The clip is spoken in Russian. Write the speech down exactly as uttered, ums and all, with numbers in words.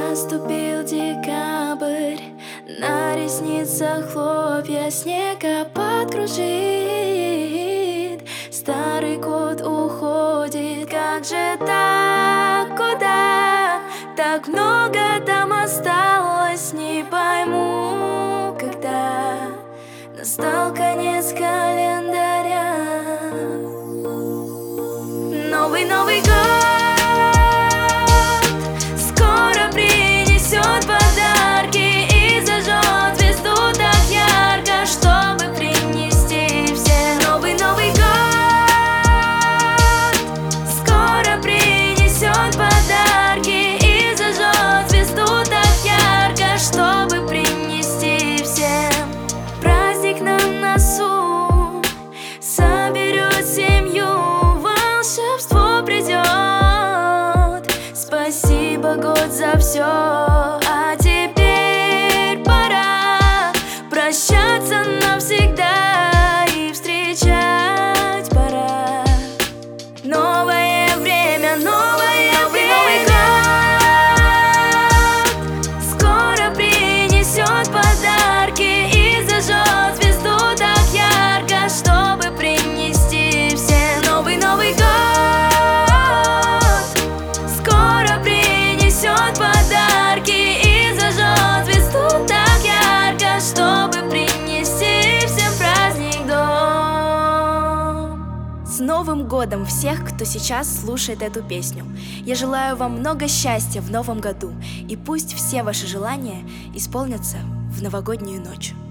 Наступил декабрь, на ресницах хлопья снега подкружит. Старый год уходит, как же так, куда? Так много там осталось, не пойму, когда настал конец календаря. Новый, Новый год скоро принесет подарки и зажжет звезду так ярко, чтобы принести всем. Новый, Новый год скоро принесет подарки и зажжет звезду так ярко, чтобы принести всем. Праздник на носу соберет семью, волшебство придет. Спасибо, год, за все. А теперь пора прощаться навсегда и встречать пора. Новое время, новое Новый год скоро принесет подарки и зажжет звезду так ярко, чтобы принести всем. Новый, Новый год скоро принесет подарки и зажжет звезду так ярко, чтобы принести всем праздник дом. С Новым годом всех, кто сейчас слушает эту песню! Я желаю вам много счастья в новом году, и пусть все ваши желания исполнятся в новогоднюю ночь.